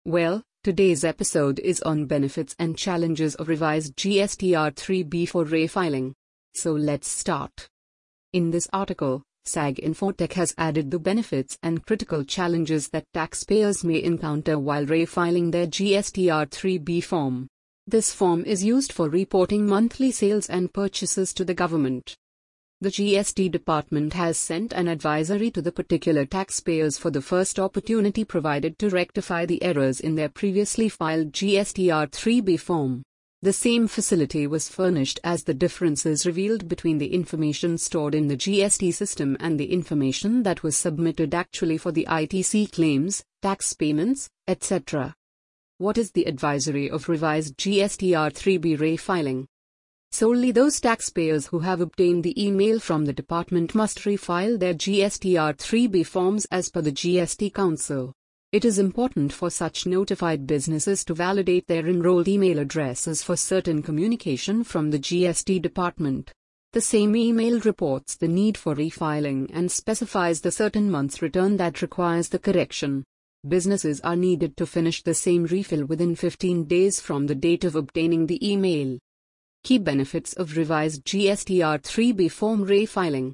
Well, today's episode is on benefits and challenges of revised GSTR 3B for refiling. So let's start. In this article, SAG Infotech has added the benefits and critical challenges that taxpayers may encounter while refiling their GSTR 3B form. This form is used for reporting monthly sales and purchases to the government. The GST department has sent an advisory to the particular taxpayers for the first opportunity provided to rectify the errors in their previously filed GSTR 3B form. The same facility was furnished as the differences revealed between the information stored in the GST system and the information that was submitted actually for the ITC claims, tax payments, etc. What is the advisory of revised GSTR 3B refiling? Solely those taxpayers who have obtained the email from the department must refile their GSTR 3B forms as per the GST Council. It is important for such notified businesses to validate their enrolled email addresses for certain communication from the GST department. The same email reports the need for refiling and specifies the certain month's return that requires the correction. Businesses are needed to finish the same refill within 15 days from the date of obtaining the email. Key benefits of revised GSTR 3B form refiling.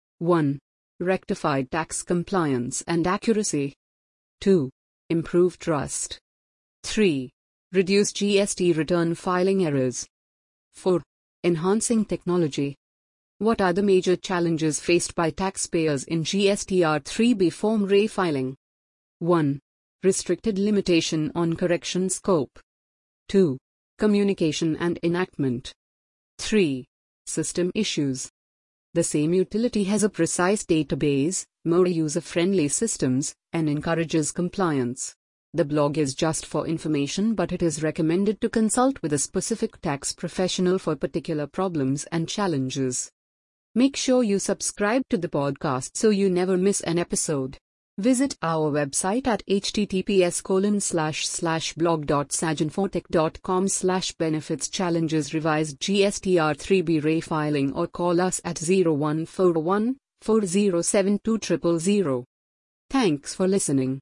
1. Rectified tax compliance and accuracy. 2. Improved trust. 3. Reduced GST return filing errors. 4. Enhancing technology. What are the major challenges faced by taxpayers in GSTR 3B form refiling? 1. Restricted limitation on correction scope. 2. Communication and enactment. 3. System issues. The same utility has a precise database, more user-friendly systems, and encourages compliance. The blog is just for information, but it is recommended to consult with a specific tax professional for particular problems and challenges. Make sure you subscribe to the podcast so you never miss an episode. Visit our website at https://blog.saginfotech.com/benefits challenges revised GSTR 3B refiling or call us at 01414072000. Thanks for listening.